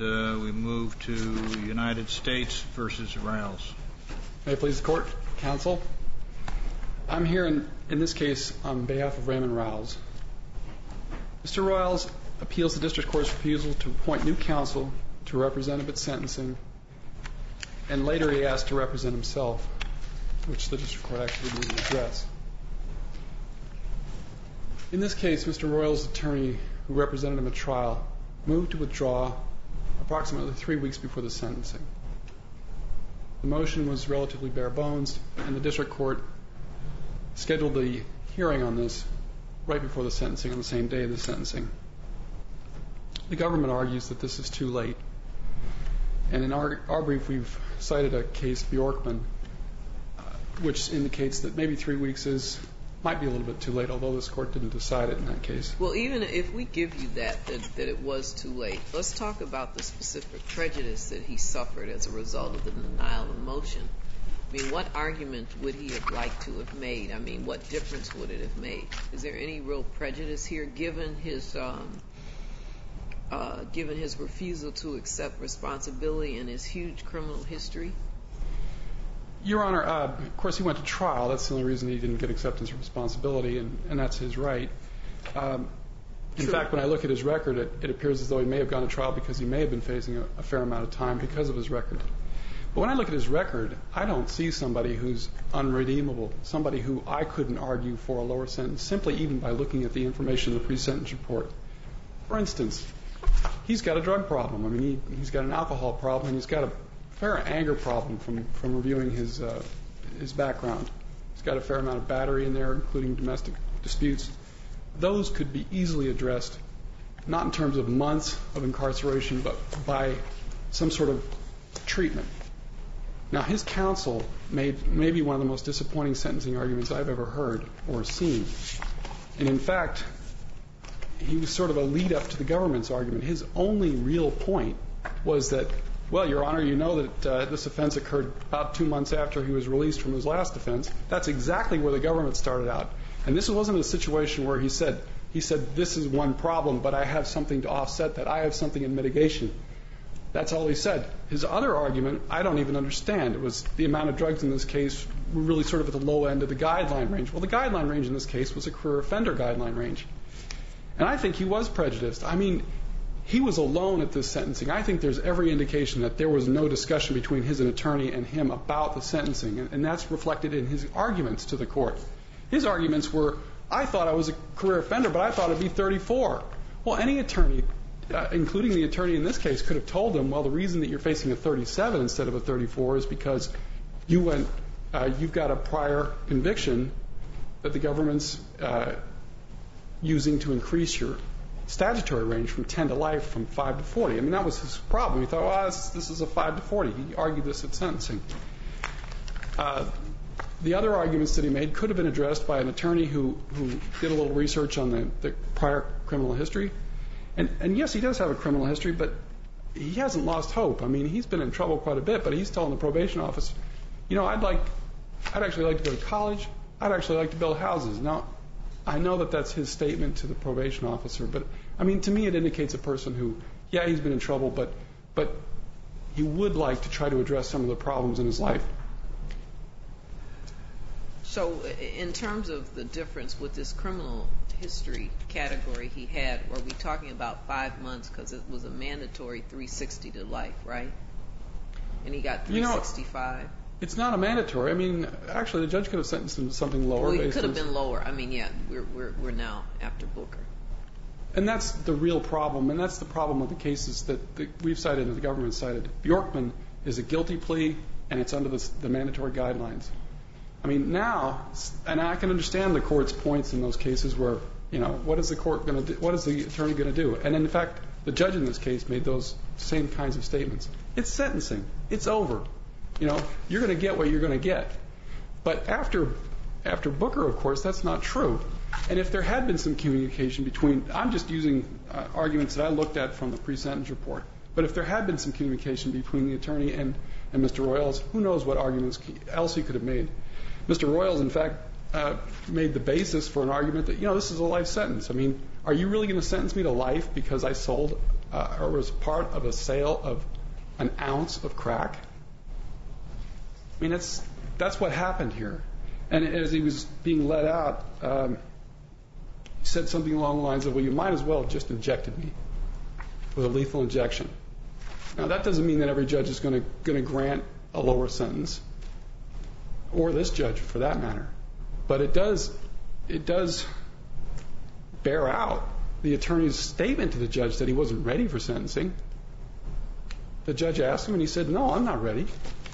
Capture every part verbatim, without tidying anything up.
uh, we move to United States versus Riles. May it please the Court, Counsel. I'm here in, in this case on behalf of Raymond Riles. Mister Riles appeals the District Court's refusal to appoint new counsel to represent him at sentencing, and later he asked to represent himself, which the District Court actually didn't address. In this case, Mister Riles' attorney, who represented him at trial, moved to withdraw approximately three weeks before the sentencing. The motion was relatively bare bones, and the District Court scheduled the hearing on this right before the sentencing, on the same day of the sentencing. The government argues that this is too late. And in our, our brief, we've cited a case, Bjorkman, uh, which indicates that maybe three weeks is might be a little bit too late, although this Court didn't decide it in that case. Well, even if we give you that, that, that it was too late, let's talk about the specific prejudice that he suffered as a result of the denial of motion. I mean, what argument would he have liked to have made? I mean, what difference would it have made? Is there any real prejudice here, given his um, uh, given his refusal to accept responsibility and his huge criminal history? Your Honor, uh, of course, he went to trial. That's the only reason he didn't get acceptance of responsibility, and, and that's his right. Um, in fact, when I look at his record, it, it appears as though he may have gone to trial because he may have been facing a, a fair amount of time because of his record. But when I look at his record, I don't see somebody who's unredeemable, somebody who I couldn't argue for a lower sentence simply even by looking at the information in the pre-sentence report. For instance, he's got a drug problem. I mean, he, he's got an alcohol problem, and he's got a fair anger problem from, from reviewing his, uh, his background. He's got a fair amount of battery in there, including domestic disputes. Those could be easily addressed, not in terms of months of incarceration, but by some sort of treatment. Now, his counsel made maybe one of the most disappointing sentencing arguments I've ever heard or seen. And in fact, he was sort of a lead-up to the government's argument. His only real point was that, well, Your Honor, you know that uh, this offense occurred about two months after he was released from his last offense. That's exactly where the government started out. And this wasn't a situation where he said, he said, this is one problem, but I have something to offset that. I have something in mitigation. That's all he said. His other argument, I don't even understand. It was the amount of drugs in this case were really sort of at the low end of the guideline range. Well, the guideline range in this case was a career offender guideline range. And I think he was prejudiced. I mean, he was alone at this sentencing. I think there's every indication that there was no discussion between his attorney and him about the sentencing, and, and that's reflected in his arguments to the court. His arguments were, I thought I was a career offender, but I thought it'd be thirty-four. Well, any attorney, uh, including the attorney in this case, could have told him, well, the reason that you're facing a thirty-seven instead of a thirty-four is because you went, uh, you've got a prior conviction that the government's uh, using to increase your statutory range from ten to life from five to forty. I mean, that was his problem. He thought, well, this, this is a five to forty. He argued this at sentencing. Uh, the other arguments that he made could have been addressed by an attorney who, who did a little research on the, the prior criminal history. And, and yes, he does have a criminal history, but he hasn't lost hope. I mean, he's been in trouble quite a bit, but he's telling the probation office, you know, I'd like, I'd actually like to go to college. I'd actually like to build houses. Now, I know that that's his statement to the probation officer, but I mean, to me, it indicates a person who, yeah, he's been in trouble, but but he would like to try to address some of the problems in his life. So, in terms of the difference with this criminal history category he had, were we talking about five months because it was a mandatory three sixty to life, right? And he got three sixty-five. You know, it's not a mandatory. I mean, actually, the judge could have sentenced him to something lower. Well, it could have been lower. I mean, yeah, we're we're we're now after Booker. And that's the real problem, and that's the problem with the cases that, that we've cited and the government cited. Bjorkman is a guilty plea, and it's under the, the mandatory guidelines. I mean, now, and I can understand the court's points in those cases where, you know, what is the court going to do? What is the attorney going to do? And in fact, the judge in this case made those same kinds of statements. It's sentencing. It's over. You know, you're going to get what you're going to get. But after after Booker, of course, that's not true. And if there had been some communication between, I'm just using uh, arguments that I looked at from the pre-sentence report, but if there had been some communication between the attorney and, and Mister Royals, who knows what arguments else he could have made. Mister Royals, in fact, uh, made the basis for an argument that, you know, this is a life sentence. I mean, are you really going to sentence me to life because I sold uh, or was part of a sale of an ounce of crack? I mean, that's that's what happened here. And as he was being let out, um, he said something along the lines of, well, you might as well have just injected me with a lethal injection. Now, that doesn't mean that every judge is going to going to grant a lower sentence, or this judge for that matter. But it does it does bear out the attorney's statement to the judge that he wasn't ready for sentencing. The judge asked him, and he said, no, I'm not ready.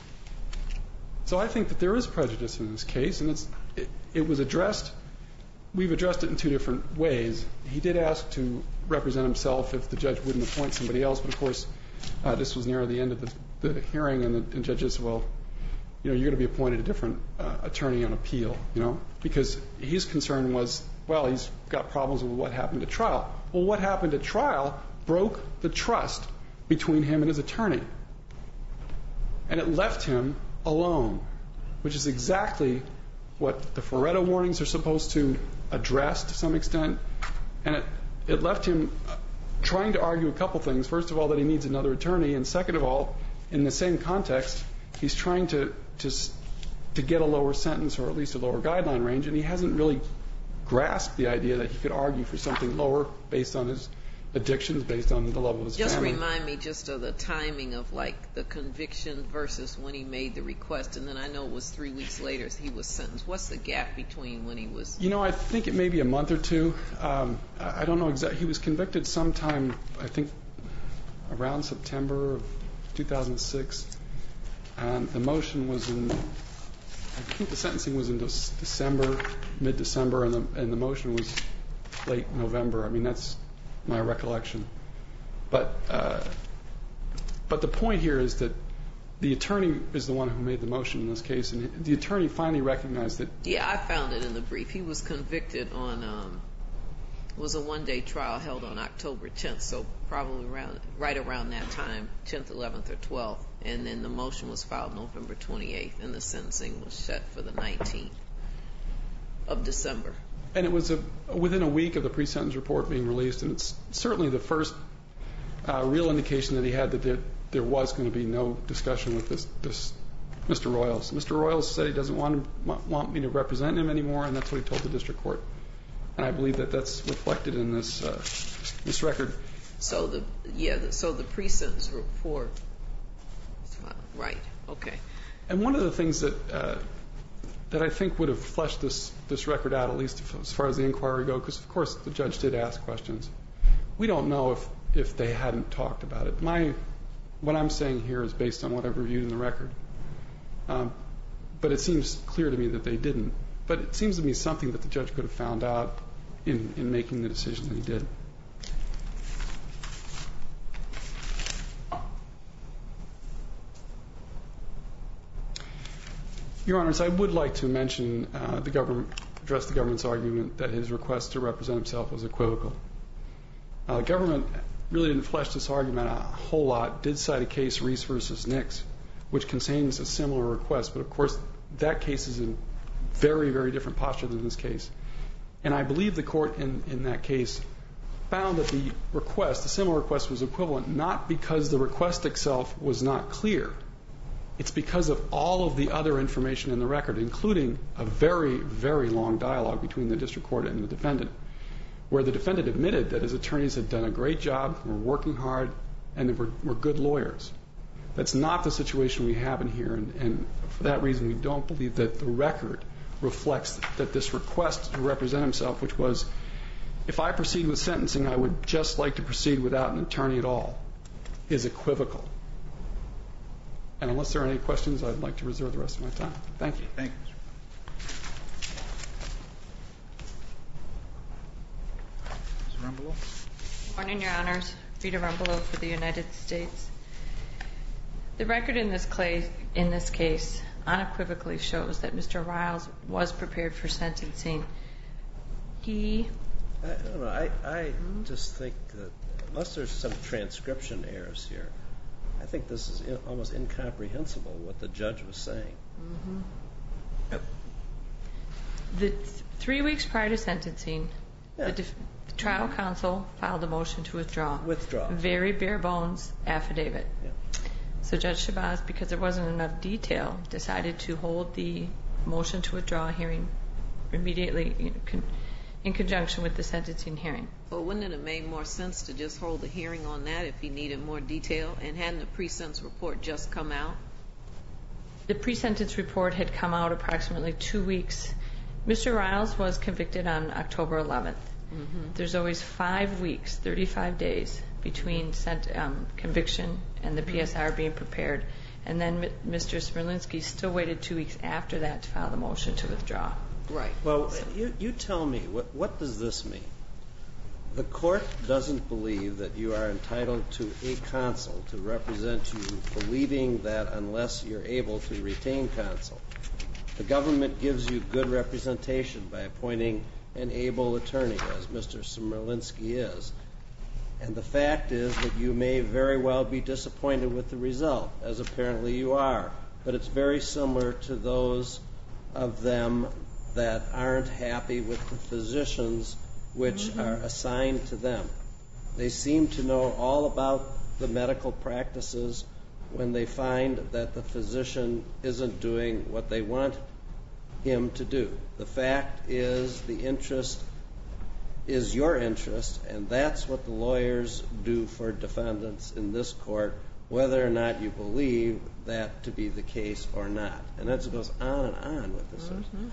So I think that there is prejudice in this case, and it's, it, it was addressed. We've addressed it in two different ways. He did ask to represent himself if the judge wouldn't appoint somebody else, but of course, uh, this was near the end of the, the hearing, and the and judge said, well, you know, you're going to be appointed a different uh, attorney on appeal, you know, because his concern was, well, he's got problems with what happened at trial. Well, what happened at trial broke the trust between him and his attorney, and it left him alone, which is exactly what the Ferretta warnings are supposed to address to some extent. And it, it left him trying to argue a couple things. First of all, that he needs another attorney, and second of all, in the same context, he's trying to, to, to get a lower sentence or at least a lower guideline range, and he hasn't really grasped the idea that he could argue for something lower based on his addictions, based on the level of his just family. Just remind me just of the timing of, like, the conviction versus when he made the request, and then I know it was three weeks later he was sentenced. What's the gap between when he was... You know, I think it may be a month or two. Um, I don't know exactly. He was convicted sometime, I think, around September of two thousand six, and the motion was in... I think the sentencing was in December, mid-December, and the, and the motion was late November. I mean, that's my recollection. But uh, but the point here is that the attorney is the one who made the motion in this case, and the attorney finally recognized that... Yeah, I found it in the brief. He was convicted on... Um, it was a one-day trial held on October tenth, so probably around right around that time, tenth, eleventh, or twelfth. And then the motion was filed November twenty-eighth, and the sentencing was set for the nineteenth of December. And it was a, within a week of the pre-sentence report being released, and it's certainly the first uh, real indication that he had that there, there was going to be no discussion with this, this Mister Royals. Mister Royals said he doesn't want, him, want me to represent him anymore, and that's what he told the district court. And I believe that that's reflected in this uh, this record. So the yeah, the, so the pre-sentence report, right? Okay. And one of the things that uh, that I think would have fleshed this this record out, at least as far as the inquiry go, because of course the judge did ask questions. We don't know if if they hadn't talked about it. My what I'm saying here is based on what I've reviewed in the record, um, but it seems clear to me that they didn't. But it seems to me something that the judge could have found out in, in making the decision that he did. Your Honors, I would like to mention uh, the government, address the government's argument that his request to represent himself was equivocal. Uh, the government really didn't flesh this argument out a whole lot, did cite a case, Reese versus Nix, which contains a similar request, but of course that case is in very, very different posture than this case. And I believe the court in, in that case found that the request, the similar request, was equivalent, not because the request itself was not clear. It's because of all of the other information in the record, including a very, very long dialogue between the district court and the defendant, where the defendant admitted that his attorneys had done a great job, were working hard, and they were, were good lawyers. That's not the situation we have in here, and, and for that reason we don't believe that the record reflects that this request to represent himself, which was, if I proceed with sentencing, I would just like to proceed without an attorney at all, is equivocal. And unless there are any questions, I'd like to reserve the rest of my time. Thank you. Thank you. Miz Rumbelow. Good morning, Your Honors. Rita Rumbelow for the United States. The record in this, case, in this case unequivocally shows that Mister Riles was prepared for sentencing. He... I don't know. I, I just think that unless there's some transcription errors here, I think this is in, almost incomprehensible what the judge was saying. Mm-hmm. Yep. The th- three weeks prior to sentencing, yeah. the def- The trial counsel filed a motion to withdraw. Withdraw. Very bare bones affidavit. Yeah. So Judge Shabazz, because there wasn't enough detail, decided to hold the motion to withdraw hearing immediately you know, con- in conjunction with the sentencing hearing. Well, wouldn't it have made more sense to just hold a hearing on that if he needed more detail? And hadn't the pre-sentence report just come out? The pre-sentence report had come out approximately two weeks. Mister Riles was convicted on October eleventh. Mm-hmm. There's always five weeks, thirty-five days, between sent, um, conviction and the P S R being prepared. And then M- Mister Smirlinski still waited two weeks after that to file the motion to withdraw. Right. Well, you, you tell me, what, what does this mean? The court doesn't believe that you are entitled to a counsel to represent you, believing that unless you're able to retain counsel, the government gives you good representation by appointing an able attorney, as Mister Smirlinski is. And the fact is that you may very well be disappointed with the result, as apparently you are. But it's very similar to those of them that aren't happy with the physicians which mm-hmm. are assigned to them. They seem to know all about the medical practices when they find that the physician isn't doing what they want him to do. The fact is the interest is your interest, and that's what the lawyers do for defendants in this court, whether or not you believe that to be the case or not. And that goes on and on with this. Mm-hmm.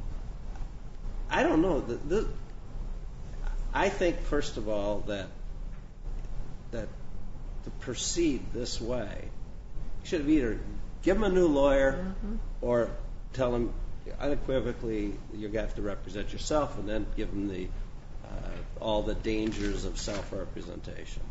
I don't know. The, the, I think, first of all, that that to proceed this way, you should have either give him a new lawyer mm-hmm. or tell him unequivocally you have to represent yourself, and then give him the uh, all the dangers of self-representation.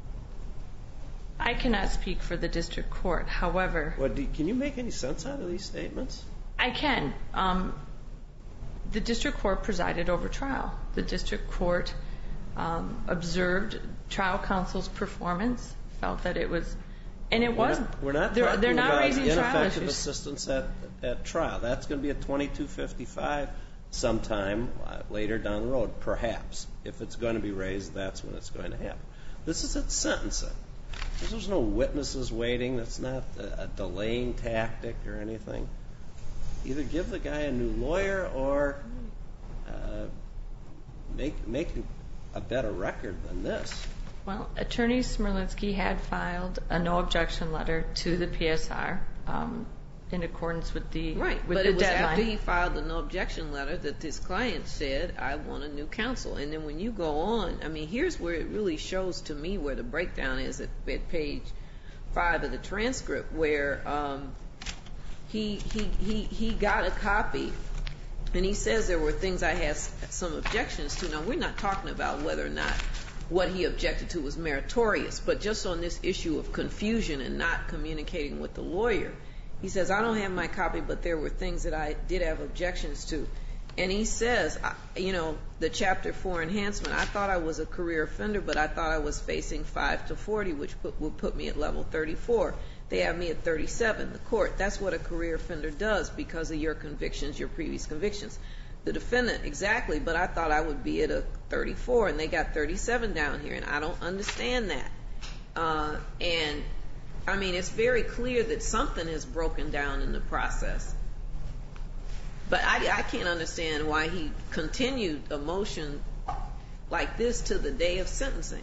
I cannot speak for the district court. However, well, do, can you make any sense out of these statements? I can. Um, the district court presided over trial. The district court um, observed trial counsel's performance, felt that it was, and it we're was. Not, we're not they're, talking they're not about raising trial ineffective issues. assistance at, at trial. That's going to be a twenty-two fifty-five sometime uh, later down the road, perhaps. If it's going to be raised, that's when it's going to happen. This is at sentencing. There's no witnesses waiting. That's not a, a delaying tactic or anything. Either give the guy a new lawyer or uh, make make a better record than this. Well, Attorney Smirlinski had filed a no objection letter to the P S R um, in accordance with the right, with but the it was deadline. after he filed the no objection letter that his client said, "I want a new counsel." And then when you go on, I mean, here's where it really shows to me where the breakdown is at, at page five of the transcript, where um, he he he he got a copy. And he says there were things I had some objections to. Now, we're not talking about whether or not what he objected to was meritorious, but just on this issue of confusion and not communicating with the lawyer. He says, I don't have my copy, but there were things that I did have objections to. And he says, you know, the Chapter four enhancement, I thought I was a career offender, but I thought I was facing five to forty, which put, would put me at level thirty-four. They have me at thirty-seven. The court, that's what a career offender does because of your convictions, your previous convictions. The defendant, exactly, but I thought I would be at a thirty-four, and they got thirty-seven down here, and I don't understand that. Uh, and, I mean, it's very clear that something is broken down in the process. But I, I can't understand why he continued a motion like this to the day of sentencing.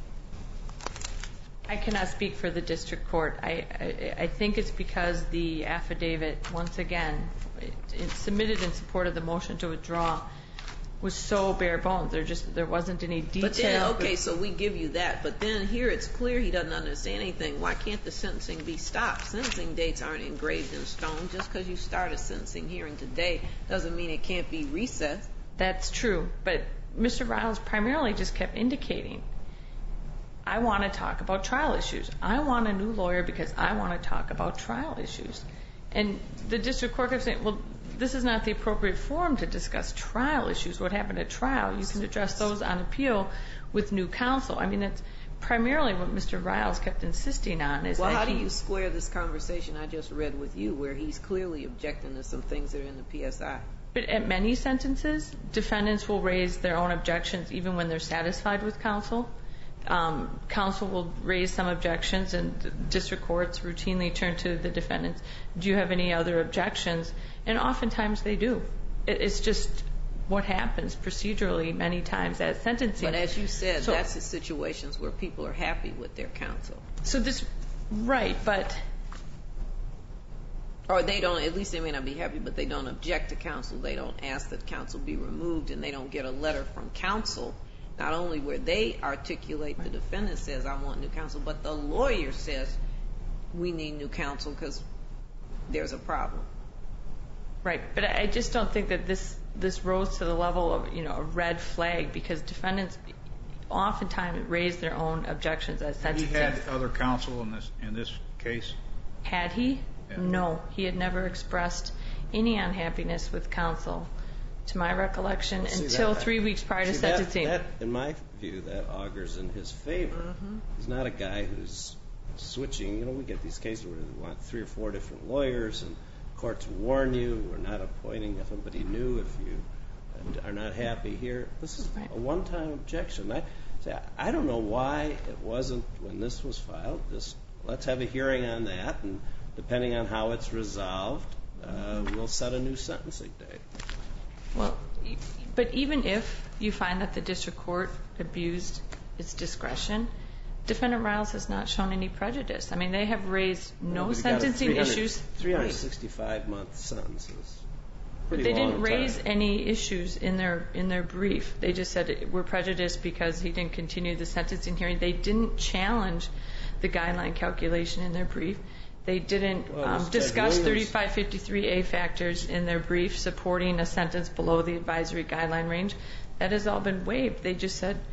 I cannot speak for the district court. I, I, I think it's because the affidavit, once again, it, it's submitted in support of the motion to withdraw, was so bare bones. There just there wasn't any detail. But then, okay, so we give you that. But then here it's clear he doesn't understand anything. Why can't the sentencing be stopped? Sentencing dates aren't engraved in stone. Just because you start a sentencing hearing today doesn't mean it can't be recessed. That's true. But Mister Riles primarily just kept indicating, I want to talk about trial issues. I want a new lawyer because I want to talk about trial issues. And the district court kept saying, well, this is not the appropriate forum to discuss trial issues. What happened at trial, you can address those on appeal with new counsel. I mean, that's primarily what Mister Riles kept insisting on. Is well, that how he, do you square this conversation I just read with you where he's clearly objecting to some things that are in the P S I? But at many sentences, defendants will raise their own objections even when they're satisfied with counsel. Um, counsel will raise some objections, and district courts routinely turn to the defendants. Do you have any other objections? And oftentimes they do. It, it's just what happens procedurally many times at sentencing. But as you said, so, that's the situations where people are happy with their counsel. So this, right, but... Or they don't, at least they may not be happy, but they don't object to counsel. They don't ask that counsel be removed, and they don't get a letter from counsel, not only where they articulate, the defendant says, I want new counsel, but the lawyer says, we need new counsel because there's a problem. Right, but I just don't think that this this rose to the level of, you know, a red flag, because defendants oftentimes raise their own objections at sentencing. He had other counsel in this in this case? Had he? Yeah. No, he had never expressed any unhappiness with counsel, to my recollection, See, until that, three weeks prior to see, that, sentencing. That, in my view, that augurs in his favor. Mm-hmm. He's not a guy who's switching. You know, we get these cases where they want three or four different lawyers, and courts warn you, we're not appointing somebody new if you are not happy here. This is right. a one-time objection. I, say, I don't know why it wasn't, when this was filed, just let's have a hearing on that, and depending on how it's resolved, uh, we'll set a new sentencing date. Well, but even if you find that the district court abused its discretion, Defendant Riles has not shown any prejudice. I mean, they have raised no Well, sentencing issues. three hundred sixty-five month sentences. But they didn't raise any issues in their in their brief. They just said we're prejudiced because he didn't continue the sentencing hearing. They didn't challenge the guideline calculation in their brief. They didn't well, um, discuss thirty-five fifty-three A factors in their brief supporting a sentence below the advisory guideline range. That has all been waived. They just said,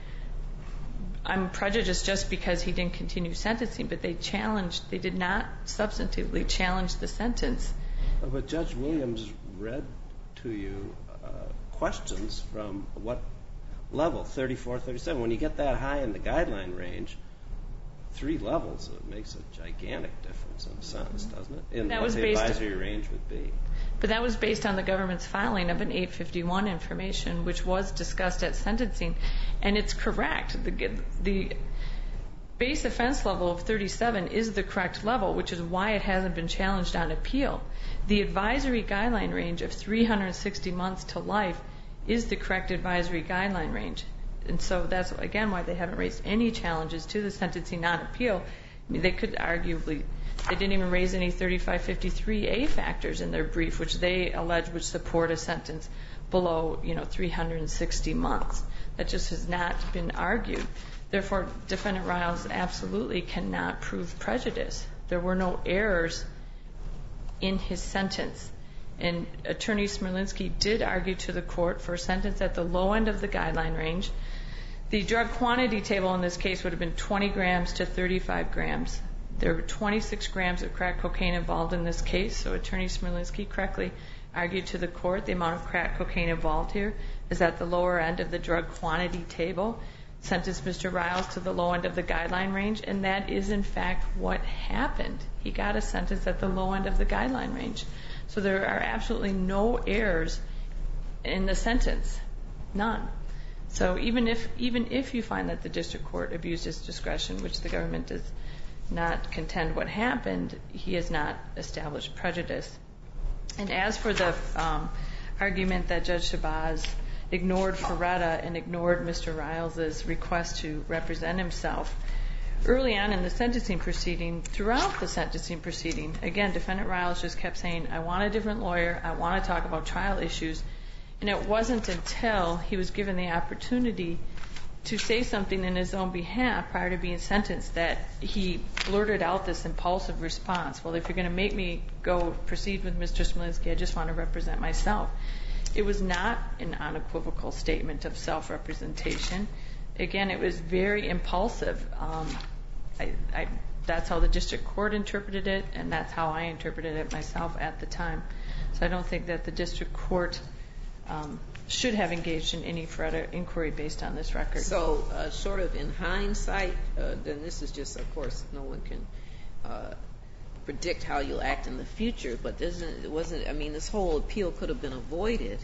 I'm prejudiced just because he didn't continue sentencing, but they challenged, they did not substantively challenge the sentence. But Judge Williams read to you uh, questions from what level, thirty-four, thirty-seven. When you get that high in the guideline range, three levels, it makes a gigantic difference in a sentence, doesn't it? In that what was the based advisory range would be. But that was based on the government's filing of an eight fifty-one information, which was discussed at sentencing. And it's correct. The, the base offense level of thirty-seven is the correct level, which is why it hasn't been challenged on appeal. The advisory guideline range of three hundred sixty months to life is the correct advisory guideline range. And so that's, again, why they haven't raised any challenges to the sentencing on appeal. I mean, they could arguably, they didn't even raise any thirty-five fifty-three A factors in their brief, which they allege would support a sentence below, you know, three hundred sixty months. That just has not been argued. Therefore, Defendant Riles absolutely cannot prove prejudice. There were no errors in his sentence. And Attorney Smerlinski did argue to the court for a sentence at the low end of the guideline range. The drug quantity table in this case would have been twenty grams to thirty-five grams. There were twenty-six grams of crack cocaine involved in this case, so Attorney Smerlinski correctly argued to the court the amount of crack cocaine involved here is at the lower end of the drug quantity table, sentenced Mister Riles to the low end of the guideline range, and that is in fact what happened. He got a sentence at the low end of the guideline range. So there are absolutely no errors in the sentence, none. So even if even if you find that the district court abused its discretion, which the government does not contend what happened, he has not established prejudice. And as for the um, argument that Judge Shabazz ignored Ferretta and ignored Mister Riles' request to represent himself, early on in the sentencing proceeding, throughout the sentencing proceeding, again, Defendant Riles just kept saying, I want a different lawyer, I want to talk about trial issues. And it wasn't until he was given the opportunity to say something in his own behalf prior to being sentenced that he blurted out this impulsive response. Well, if you're going to make me go proceed with Mister Smolinski, I just want to represent myself. It was not an unequivocal statement of self-representation. Again, it was very impulsive. Um, I, I, that's how the district court interpreted it, and that's how I interpreted it myself at the time. So I don't think that the district court um, should have engaged in any further inquiry based on this record. So uh, sort of in hindsight, uh, then this is just, of course, no one can uh, predict how you'll act in the future, but isn't, it wasn't, I mean, this whole appeal could have been avoided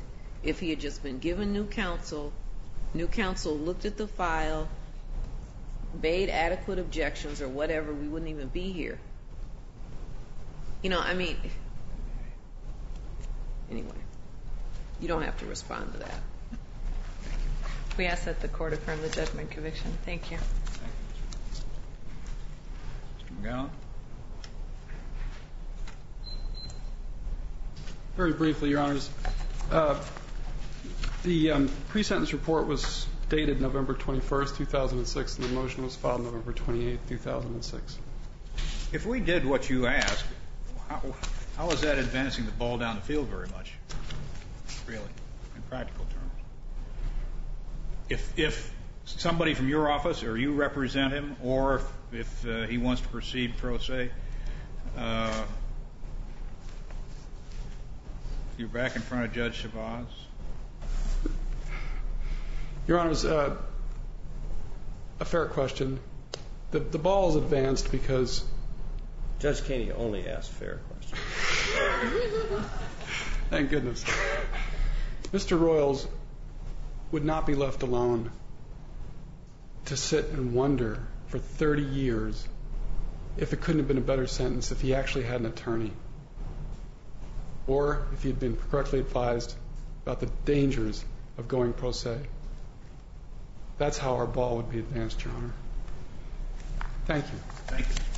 if he had just been given new counsel, new counsel looked at the file, made adequate objections or whatever, we wouldn't even be here. You know, I mean, anyway, you don't have to respond to that. We ask that the court affirm the judgment conviction. Thank you. Mister McGowan? Very briefly, Your Honors. Uh, the um, pre-sentence report was dated November twenty-first, two thousand six, and the motion was filed November twenty-eighth, two thousand six. If we did what you asked, how, how is that advancing the ball down the field very much, really, in practical terms? If, if somebody from your office or you represent him, or if, if uh, he wants to proceed pro se, uh, you're back in front of Judge Shabazz? Your Honors, uh, a fair question. The, the ball is advanced because... Judge Kenney only asked fair questions. Thank goodness. Mister Royals would not be left alone to sit and wonder for thirty years if it couldn't have been a better sentence if he actually had an attorney, or if he had been correctly advised about the dangers of going pro se. That's how our ball would be advanced, Your Honor. Thank you. Thank you.